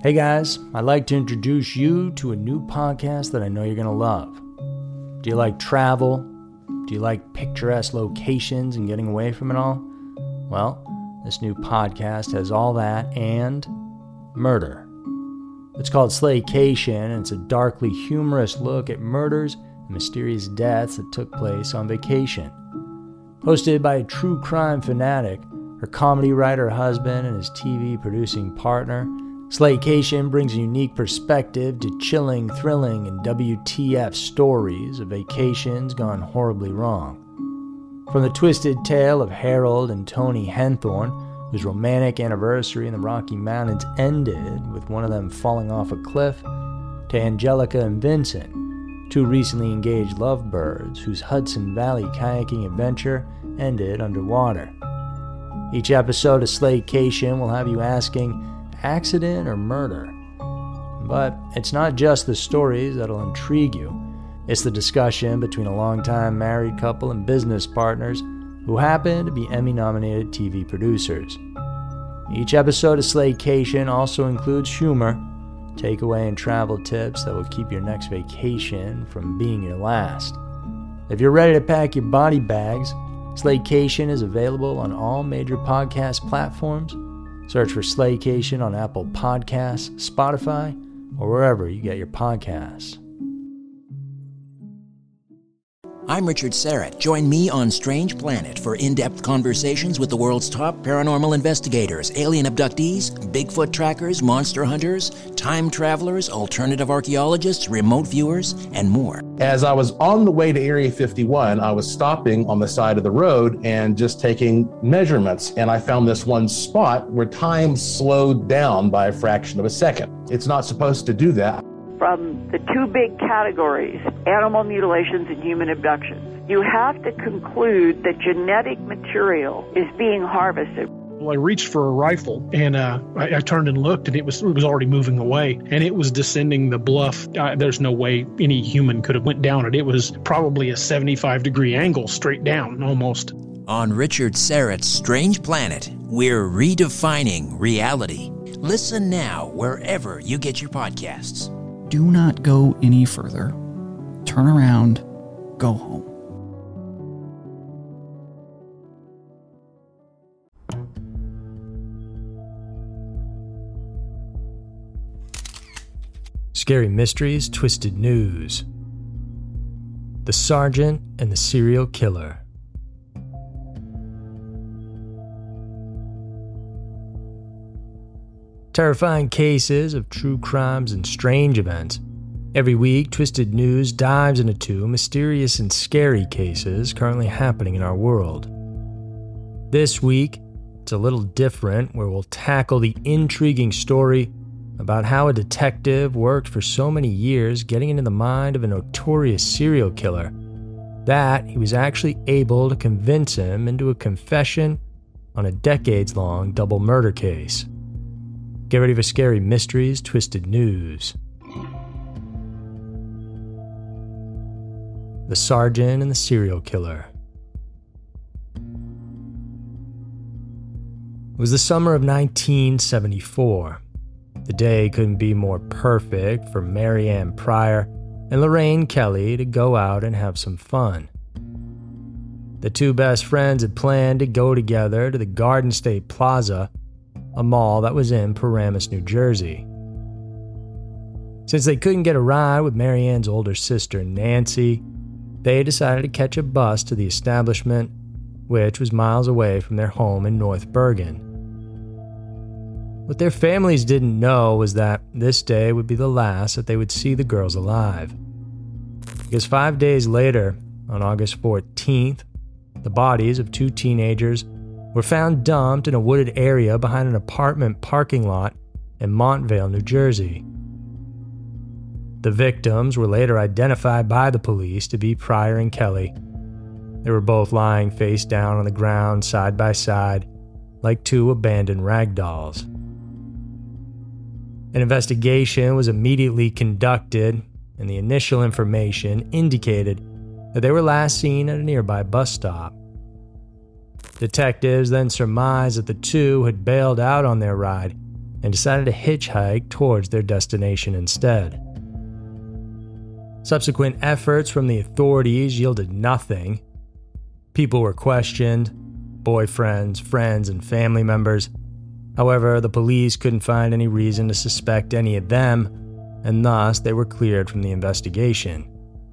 Hey guys, I'd like to introduce you to a new podcast that I know you're going to love. Do you like travel? Do you like picturesque locations and getting away from it all? Well, this new podcast has all that and murder. It's called Slaycation, and it's a darkly humorous look at murders and mysterious deaths that took place on vacation. Hosted by a true crime fanatic, her comedy writer husband, and his TV producing partner, Slaycation brings a unique perspective to chilling, thrilling, and WTF stories of vacations gone horribly wrong. From the twisted tale of Harold and Toni Henthorn, whose romantic anniversary in the Rocky Mountains ended with one of them falling off a cliff, to Angelica and Vincent, two recently engaged lovebirds whose Hudson Valley kayaking adventure ended underwater. Each episode of Slaycation will have you asking, accident or murder? But it's not just the stories that'll intrigue you. It's the discussion between a longtime married couple and business partners who happen to be Emmy-nominated TV producers. Each episode of Slaycation also includes humor, takeaway and travel tips that will keep your next vacation from being your last. If you're ready to pack your body bags, Slaycation is available on all major podcast platforms. Search for Slaycation on Apple Podcasts, Spotify, or wherever you get your podcasts. I'm Richard Serrett. Join me on Strange Planet for in-depth conversations with the world's top paranormal investigators, alien abductees, Bigfoot trackers, monster hunters, time travelers, alternative archaeologists, remote viewers, and more. As I was on the way to Area 51, I was stopping on the side of the road and just taking measurements. And I found this one spot where time slowed down by a fraction of a second. It's not supposed to do that. From the two big categories, animal mutilations and human abductions, you have to conclude that genetic material is being harvested. Well, I reached for a rifle, and I turned and looked, and it was already moving away, and it was descending the bluff. There's no way any human could have went down it. It was probably a 75-degree angle straight down, almost. On Richard Serrett's Strange Planet, we're redefining reality. Listen now wherever you get your podcasts. Do not go any further. Turn around. Go home. Scary Mysteries, Twisted News. The Sergeant and the Serial Killer. Terrifying cases of true crimes and strange events. Every week, Twisted News dives into two mysterious and scary cases currently happening in our world. This week, it's a little different, where we'll tackle the intriguing story about how a detective worked for so many years getting into the mind of a notorious serial killer that he was actually able to convince him into a confession on a decades-long double murder case. Get ready for Scary Mysteries, Twisted News. The Sergeant and the Serial Killer. It was the summer of 1974. The day couldn't be more perfect for Mary Ann Pryor and Lorraine Kelly to go out and have some fun. The two best friends had planned to go together to the Garden State Plaza, a mall that was in Paramus, New Jersey. Since they couldn't get a ride with Mary Ann's older sister, Nancy, they decided to catch a bus to the establishment, which was miles away from their home in North Bergen. What their families didn't know was that this day would be the last that they would see the girls alive. Because 5 days later, on August 14th, the bodies of two teenagers were found dumped in a wooded area behind an apartment parking lot in Montvale, New Jersey. The victims were later identified by the police to be Pryor and Kelly. They were both lying face down on the ground side by side, like two abandoned rag dolls. An investigation was immediately conducted, and the initial information indicated that they were last seen at a nearby bus stop. Detectives then surmised that the two had bailed out on their ride and decided to hitchhike towards their destination instead. Subsequent efforts from the authorities yielded nothing. People were questioned, boyfriends, friends, and family members. However, the police couldn't find any reason to suspect any of them, and thus they were cleared from the investigation.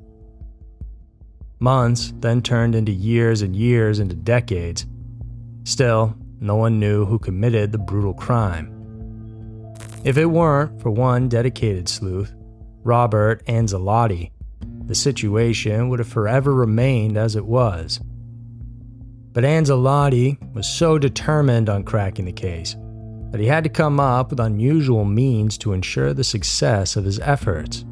Months then turned into years and years into decades. Still, no one knew who committed the brutal crime. If it weren't for one dedicated sleuth, Robert Anzalotti, the situation would have forever remained as it was. But Anzalotti was so determined on cracking the case that he had to come up with unusual means to ensure the success of his efforts.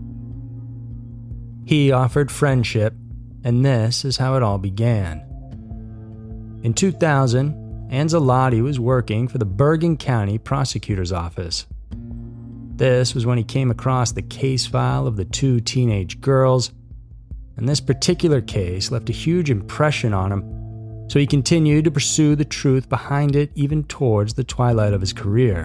He offered friendship, and this is how it all began. In 2000, Anzalotti was working for the Bergen County Prosecutor's Office. This was when he came across the case file of the two teenage girls, and this particular case left a huge impression on him, so he continued to pursue the truth behind it even towards the twilight of his career.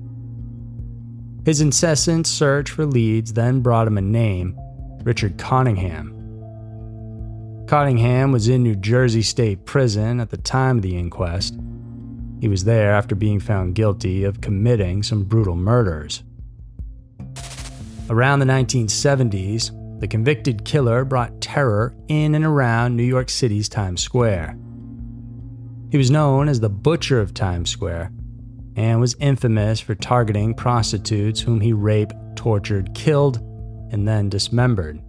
His incessant search for leads then brought him a name, Richard Cottingham. Cottingham was in New Jersey State Prison at the time of the inquest. He was there after being found guilty of committing some brutal murders. Around the 1970s, the convicted killer brought terror in and around New York City's Times Square. He was known as the Butcher of Times Square and was infamous for targeting prostitutes whom he raped, tortured, killed, and then dismembered.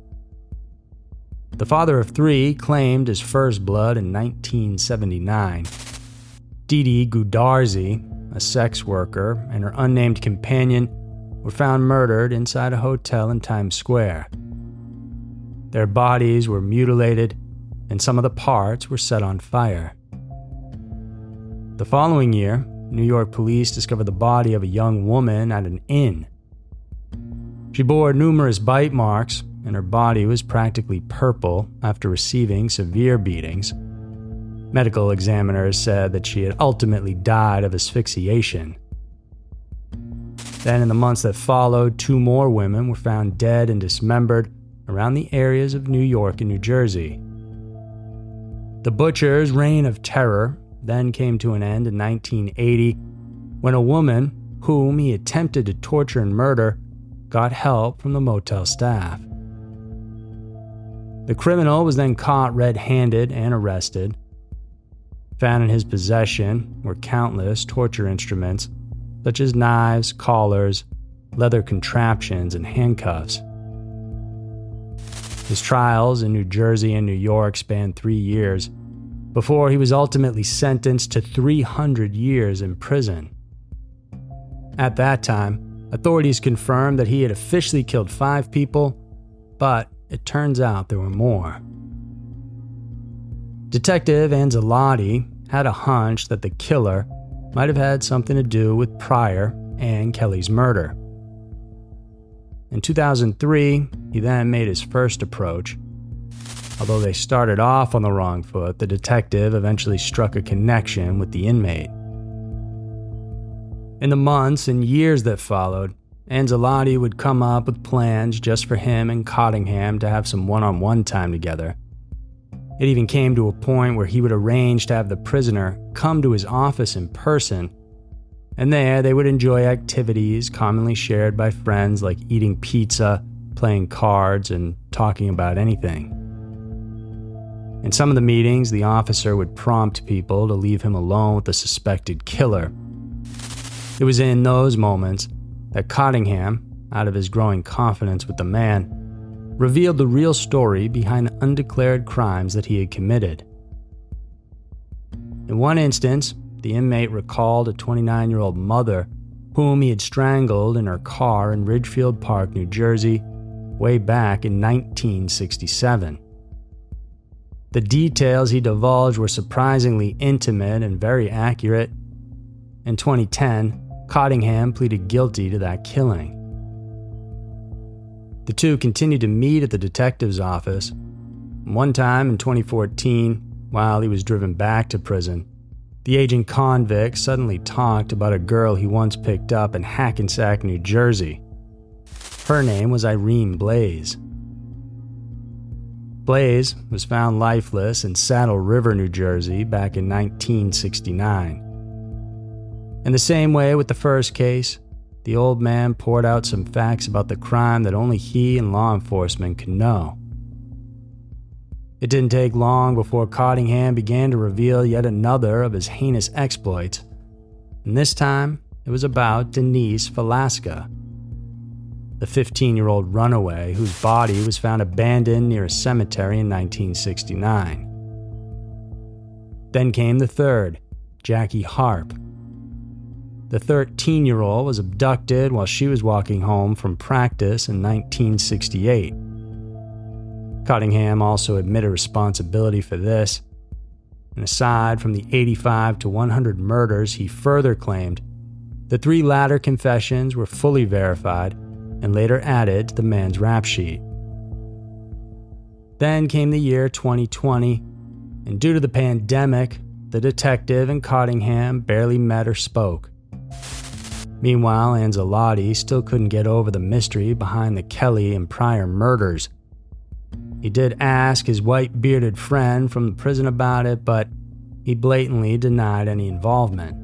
The father of three claimed his first blood in 1979. Didi Goodarzi, a sex worker, and her unnamed companion were found murdered inside a hotel in Times Square. Their bodies were mutilated, and some of the parts were set on fire. The following year, New York police discovered the body of a young woman at an inn. She bore numerous bite marks, and her body was practically purple after receiving severe beatings. Medical examiners said that she had ultimately died of asphyxiation. Then, in the months that followed, 2 more women were found dead and dismembered around the areas of New York and New Jersey. The Butcher's reign of terror then came to an end in 1980 when a woman whom he attempted to torture and murder got help from the motel staff. The criminal was then caught red-handed and arrested. Found in his possession were countless torture instruments, such as knives, collars, leather contraptions, and handcuffs. His trials in New Jersey and New York spanned 3 years, before he was ultimately sentenced to 300 years in prison. At that time, authorities confirmed that he had officially killed 5 people, but it turns out there were more. Detective Anzalotti had a hunch that the killer might have had something to do with Pryor and Kelly's murder. In 2003, he then made his first approach. Although they started off on the wrong foot, the detective eventually struck a connection with the inmate. In the months and years that followed, Anzalotti would come up with plans just for him and Cottingham to have some one-on-one time together. It even came to a point where he would arrange to have the prisoner come to his office in person, and there they would enjoy activities commonly shared by friends like eating pizza, playing cards, and talking about anything. In some of the meetings, the officer would prompt people to leave him alone with the suspected killer. It was in those moments that Cottingham, out of his growing confidence with the man, revealed the real story behind the undeclared crimes that he had committed. In one instance, the inmate recalled a 29-year-old mother whom he had strangled in her car in Ridgefield Park, New Jersey, way back in 1967. The details he divulged were surprisingly intimate and very accurate. In 2010, Cottingham pleaded guilty to that killing. The two continued to meet at the detective's office. One time in 2014, while he was driven back to prison, The aging convict suddenly talked about a girl he once picked up in Hackensack, New Jersey. Her name was Irene Blaze. Blaze was found lifeless in Saddle River, New Jersey back in 1969. In the same way with the first case, the old man poured out some facts about the crime that only he and law enforcement could know. It didn't take long before Cottingham began to reveal yet another of his heinous exploits, and this time it was about Denise Velasca, the 15-year-old runaway whose body was found abandoned near a cemetery in 1969. Then came the third, Jackie Harp. The 13-year-old was abducted while she was walking home from practice in 1968. Cottingham also admitted responsibility for this, and aside from the 85 to 100 murders, he further claimed the 3 latter confessions were fully verified and later added to the man's rap sheet. Then came the year 2020, and due to the pandemic, the detective and Cottingham barely met or spoke. Meanwhile, Anzalotti still couldn't get over the mystery behind the Kelly and Pryor murders. He did ask his white-bearded friend from the prison about it, but he blatantly denied any involvement.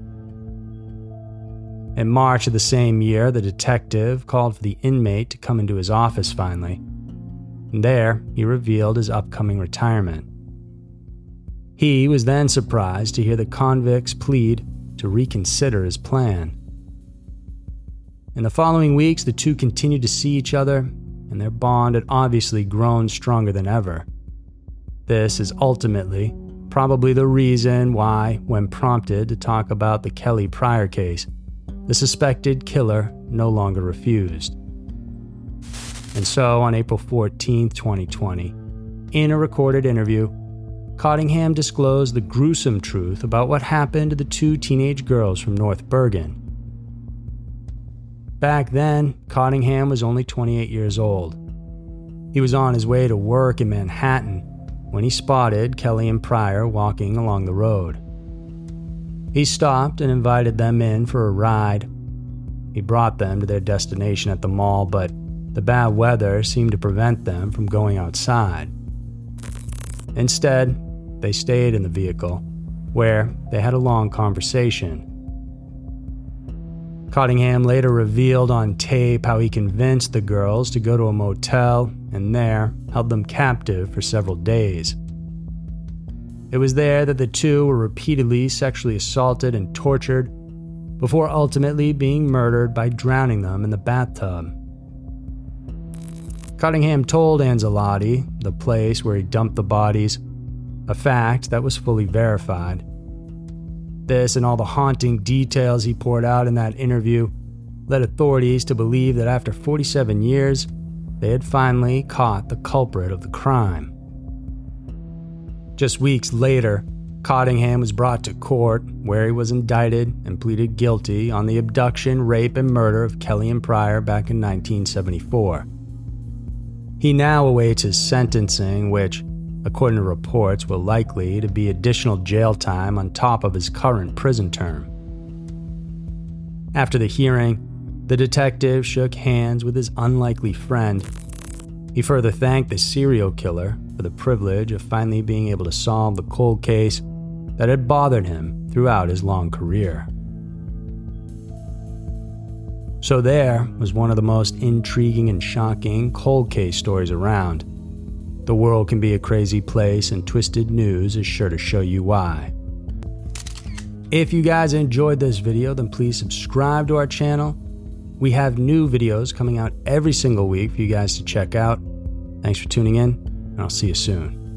In March of the same year, the detective called for the inmate to come into his office finally. And there, he revealed his upcoming retirement. He was then surprised to hear the convict's plead to reconsider his plan. In the following weeks, the two continued to see each other, and their bond had obviously grown stronger than ever. This is ultimately probably the reason why, when prompted to talk about the Kelly Pryor case, the suspected killer no longer refused. And so, on April 14, 2020, in a recorded interview, Cottingham disclosed the gruesome truth about what happened to the 2 teenage girls from North Bergen. Back then, Cottingham was only 28 years old. He was on his way to work in Manhattan when he spotted Kelly and Pryor walking along the road. He stopped and invited them in for a ride. He brought them to their destination at the mall, but the bad weather seemed to prevent them from going outside. Instead, they stayed in the vehicle, where they had a long conversation. Cottingham later revealed on tape how he convinced the girls to go to a motel and there held them captive for several days. It was there that the two were repeatedly sexually assaulted and tortured before ultimately being murdered by drowning them in the bathtub. Cottingham told Anzalotti the place where he dumped the bodies, a fact that was fully verified. This and all the haunting details he poured out in that interview led authorities to believe that after 47 years, they had finally caught the culprit of the crime. Just weeks later, Cottingham was brought to court where he was indicted and pleaded guilty on the abduction, rape, and murder of Kelly and Pryor back in 1974. He now awaits his sentencing, which, according to reports, will likely to be additional jail time on top of his current prison term. After the hearing, the detective shook hands with his unlikely friend. He further thanked the serial killer for the privilege of finally being able to solve the cold case that had bothered him throughout his long career. So there was one of the most intriguing and shocking cold case stories around. The world can be a crazy place, and Twisted News is sure to show you why. If you guys enjoyed this video, then please subscribe to our channel. We have new videos coming out every single week for you guys to check out. Thanks for tuning in, and I'll see you soon.